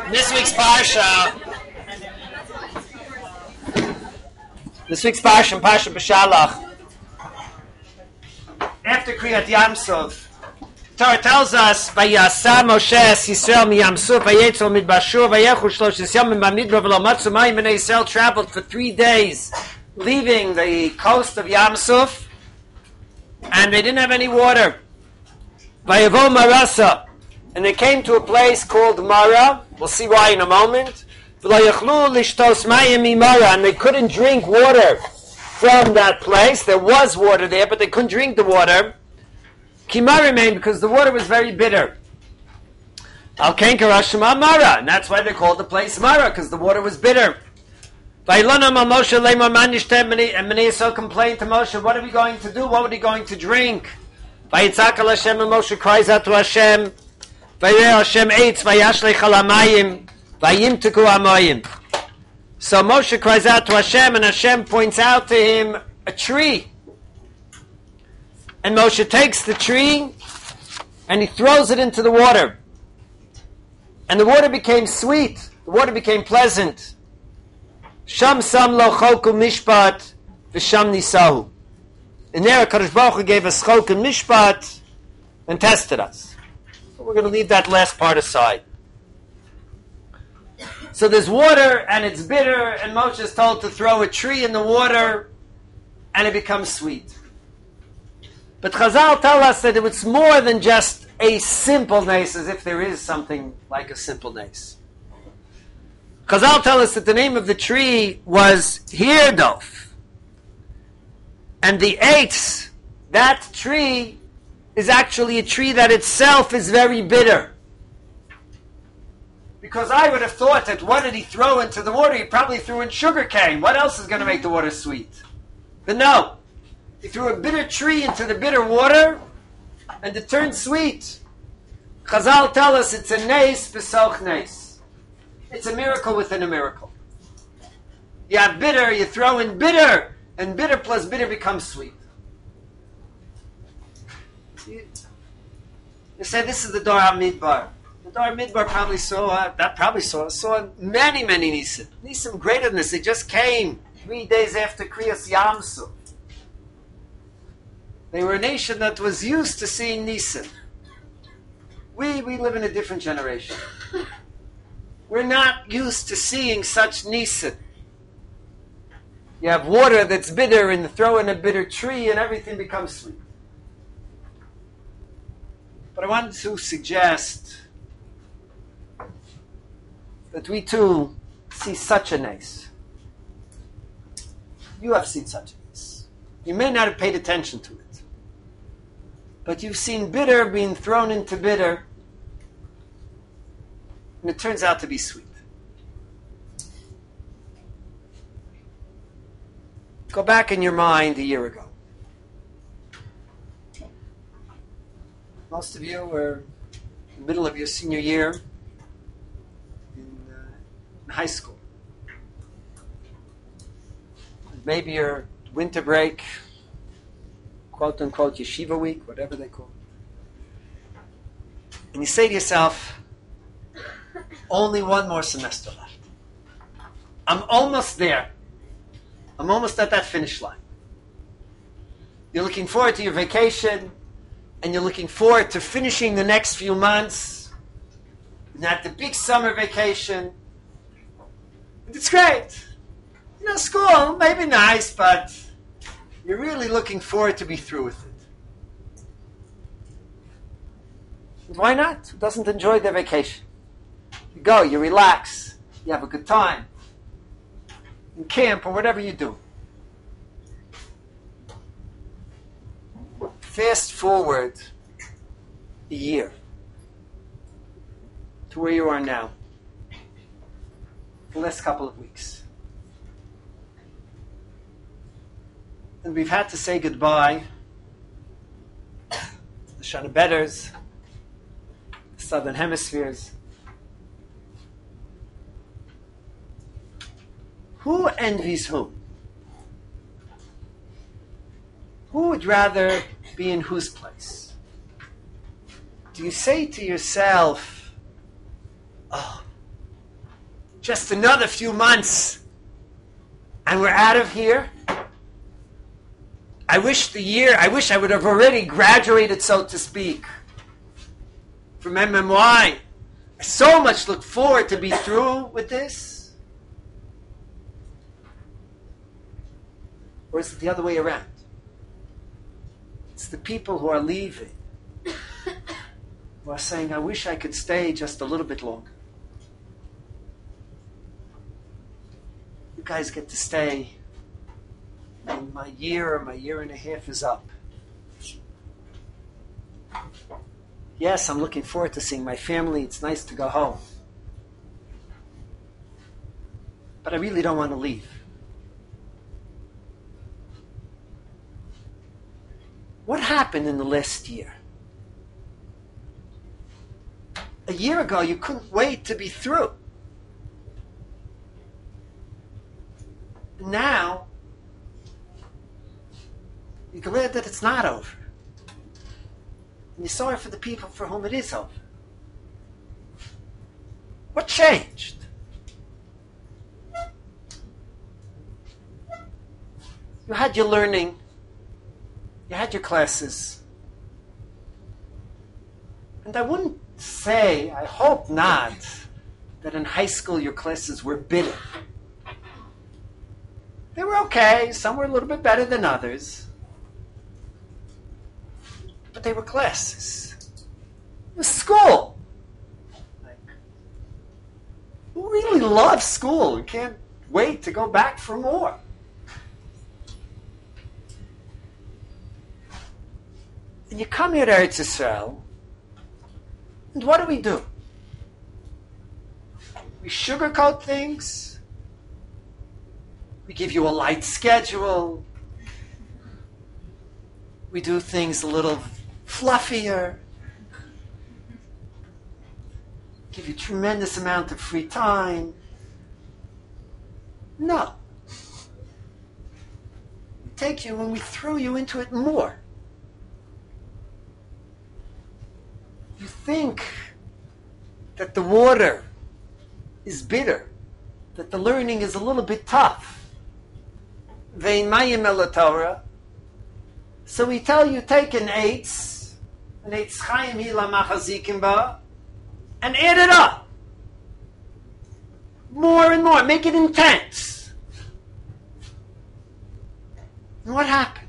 This week's Parsha. This week's Parsha, Parsha B'Shalach. After Kriyat Yamsuf, Torah tells us, "Vayasa Moshe es Yisrael mi Yamsuf, vayetzel midbashur, vayechu shloshes yamim b'midbar v'lo matzu mayim." And Yisrael traveled for 3 days, leaving the coast of Yamsuf, and they didn't have any water. Vayavo Marasa, and they came to a place called Mara. We'll see why in a moment. V'lo yachlu lishtos mayim mimara, and they couldn't drink water from that place. There was water there, but they couldn't drink the water. Kima remained because the water was very bitter. Al Ken Karashima Mara, and that's why they called the place Mara, because the water was bitter. And Bnei Yisrael complained to Moshe, "What are we going to do? What are we going to drink?" Vayitzak al Hashem, and Moshe cries out to Hashem. Vayireh Hashem eitz vayashlech al hamayim vayimteku hamayim. So Moshe cries out to Hashem, and Hashem points out to him a tree. And Moshe takes the tree, and he throws it into the water. And the water became sweet. The water became pleasant. Sham sam lo choku mishpat v'sham nisahu. And there, HaKadosh Baruch Hu gave us chok and mishpat and tested us. So we're going to leave that last part aside. So there's water, and it's bitter, and Moshe is told to throw a tree in the water, and it becomes sweet. But Chazal tell us that it's more than just a simple nace, as if there is something like a simple nace. Chazal tell us that the name of the tree was Hirdof. And the eitz, that tree, is actually a tree that itself is very bitter. Because I would have thought that what did he throw into the water? He probably threw in sugar cane. What else is going to make the water sweet? But no. He threw a bitter tree into the bitter water, and it turned sweet. Chazal tell us it's a nes b'soch nes. It's a miracle within a miracle. You have bitter, you throw in bitter, and bitter plus bitter becomes sweet. You say this is the Dor HaMidbar. The Dor HaMidbar probably saw many nisim. Nisim greater than this. They just came 3 days after Kriyas Yamsuf. They were a nation that was used to seeing nisim. We live in a different generation. We're not used to seeing such nisim. You have water that's bitter, and you throw in a bitter tree, and everything becomes sweet. But I wanted to suggest that we too see such a nice. You have seen such a nice. You may not have paid attention to it. But you've seen bitter being thrown into bitter, and it turns out to be sweet. Go back in your mind a year ago. Most of you were in the middle of your senior year in high school. Maybe your winter break, quote-unquote yeshiva week, whatever they call it. And you say to yourself, only one more semester left. I'm almost there. I'm almost at that finish line. You're looking forward to your vacation, and you're looking forward to finishing the next few months, and at the big summer vacation. And it's great. School may be nice, but you're really looking forward to be through with it. And why not? Who doesn't enjoy their vacation? You go, you relax, you have a good time. In camp or whatever you do. Fast forward a year to where you are now. The last couple of weeks. And we've had to say goodbye to the Shana Betters, the Southern Hemispheres. Who envies whom? Who would rather be in whose place? Do you say to yourself, oh, Just another few months and we're out of here. I wish I would have already graduated, so to speak, from MMY. I so much look forward to be through with this. Or is it the other way around? It's the people who are leaving, who are saying, I wish I could stay just a little bit longer. You guys get to stay, and my year and a half is up. Yes, I'm looking forward to seeing my family. It's nice to go home. But I really don't want to leave. What happened in the last year? A year ago, you couldn't wait to be through. Now, you're glad that it's not over. And you're sorry for the people for whom it is over. What changed? You had your learning. You had your classes. And I wouldn't say, I hope not, that in high school your classes were bitter. They were okay. Some were a little bit better than others. But they were classes. It was school. Who really loves school and can't wait to go back for more? And you come here to Eretz Yisrael, and what do? We sugarcoat things. We give you a light schedule. We do things a little fluffier. Give you a tremendous amount of free time. No. We take you and we throw you into it more. You think that the water is bitter, that the learning is a little bit tough. Vein mayim el Torah. So we tell you, take an eitz chaim hila machazikim ba, and add it up. More and more. Make it intense. And what happened?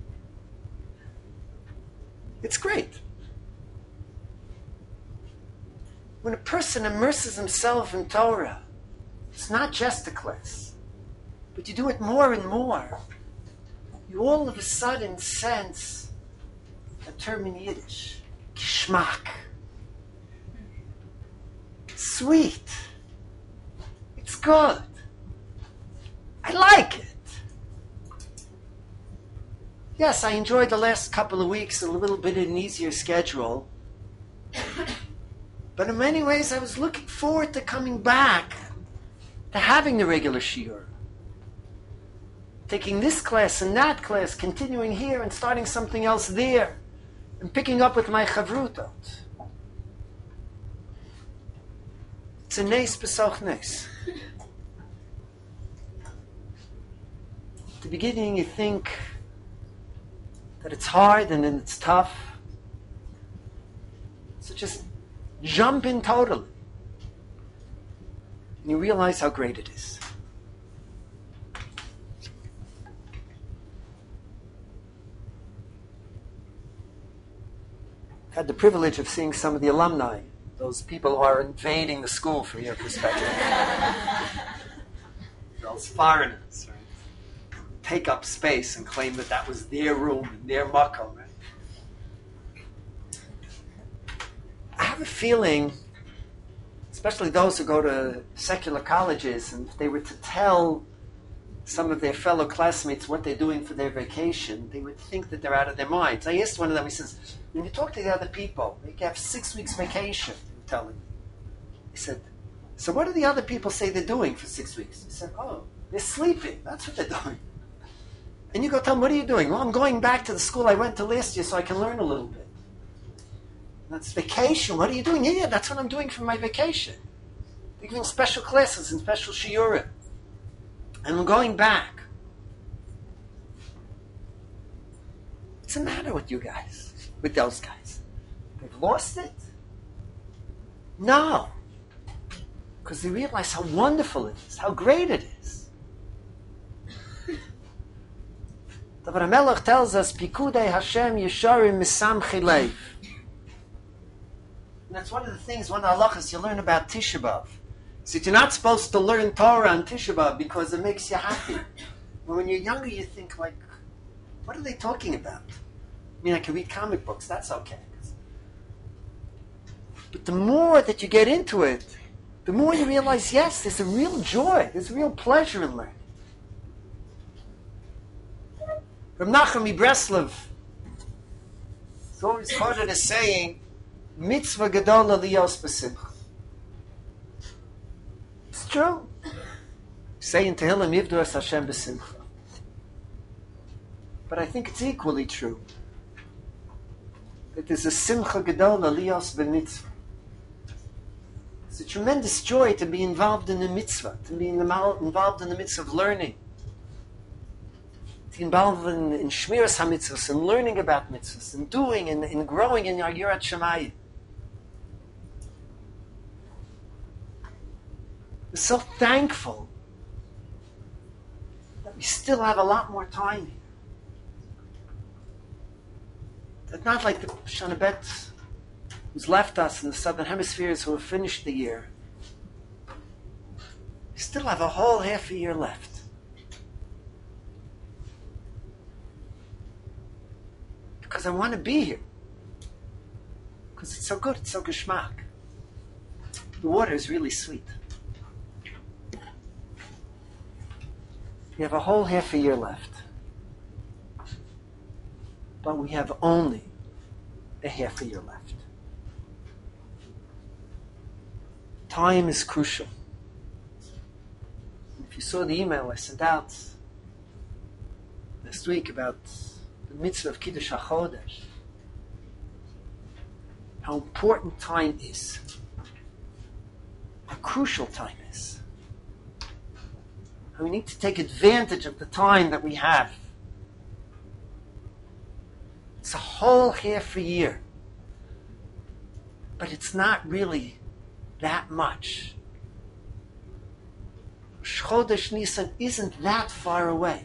It's great. When a person immerses himself in Torah, it's not just a class, but you do it more and more. You all of a sudden sense a term in Yiddish, geschmack. Sweet. It's good. I like it. Yes, I enjoyed the last couple of weeks a little bit of an easier schedule. But in many ways, I was looking forward to coming back, to having the regular shiur. Taking this class and that class, continuing here and starting something else there, and picking up with my chavrutot. It's a nes b'soch nes. At the beginning, you think that it's hard and then it's tough. So just jump in totally. And you realize how great it is. I've had the privilege of seeing some of the alumni, those people who are invading the school from your perspective. Those foreigners, right? Take up space and claim that that was their room and their makom, right? I have a feeling, especially those who go to secular colleges, and if they were to tell some of their fellow classmates what they're doing for their vacation, they would think that they're out of their minds. I asked one of them, he says, when you talk to the other people, they have 6 weeks vacation, I'm telling you. He said, so what do the other people say they're doing for 6 weeks? He said, oh, they're sleeping. That's what they're doing. And you go tell them, what are you doing? Well, I'm going back to the school I went to last year so I can learn a little bit. That's vacation. What are you doing? Yeah, that's what I'm doing for my vacation. They're giving special classes and special shiurim. And I'm going back. What's the matter with you guys? With those guys? They've lost it? No. Because they realize how wonderful it is, how great it is. The HaMelech tells us, Pikudei Hashem Yesharim Misamchi Leiv. And that's one of the things, one of the halachas you learn about Tisha B'Av. So you're not supposed to learn Torah on Tisha B'Av because it makes you happy. But when you're younger, you think like, what are they talking about? I mean, I can read comic books, that's okay. But the more that you get into it, the more you realize, yes, there's a real joy, there's a real pleasure in learning. Rav Nachum Breslov is always quoted as saying, mitzvah gedola liyos b'simcha. It's true. Say in Tehillim, Yivdu es Hashem b'simcha. But I think it's equally true that there's a simcha gedola liyos b'mitzvah. It's a tremendous joy to be involved in the mitzvah, to be involved in the mitzvah of learning, to be involved in shmiras ha-mitzvahs, and learning about mitzvahs, and doing and growing in our Yirat Shamayim. We're so thankful that we still have a lot more time here. That not like the Shana Bet who's left us in the southern hemispheres who have finished the year. We still have a whole half a year left. Because I want to be here. Because it's so good, it's so geschmack. The water is really sweet. We have a whole half a year left. But we have only a half a year left. Time is crucial. If you saw the email I sent out last week about the mitzvah of Kiddush HaChodesh, how important time is, how crucial time is, how we need to take advantage of the time that we have. It's a whole half a year, but it's not really that much. Chodesh Nisan isn't that far away.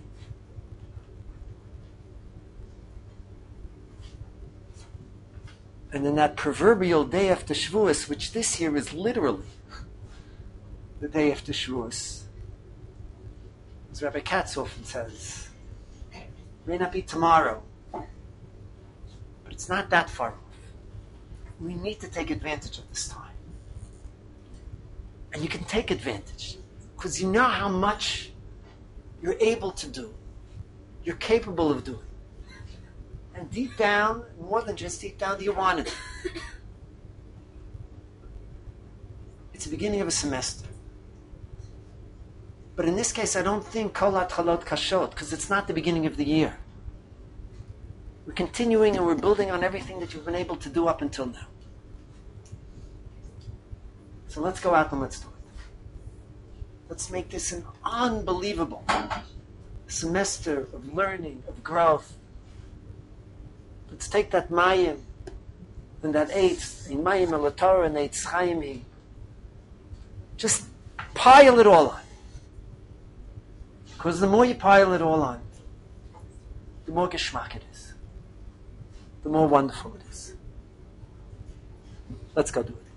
And then that proverbial day after Shavuos, which this year is literally the day after Shavuos, as Rabbi Katz often says, it may not be tomorrow, but it's not that far off. We need to take advantage of this time. And you can take advantage because you know how much you're able to do, you're capable of doing. And deep down, more than just deep down, you want to do. It's the beginning of a semester. But in this case, I don't think kol hatchalot kashot, because it's not the beginning of the year. We're continuing and we're building on everything that you've been able to do up until now. So let's go out and let's do it. Let's make this an unbelievable semester of learning, of growth. Let's take that mayim and that eitz, in mayim el Torah and eitz chaimi, just pile it all on. Because the more you pile it all on, the more geschmack it is, the more wonderful it is. Let's go do it.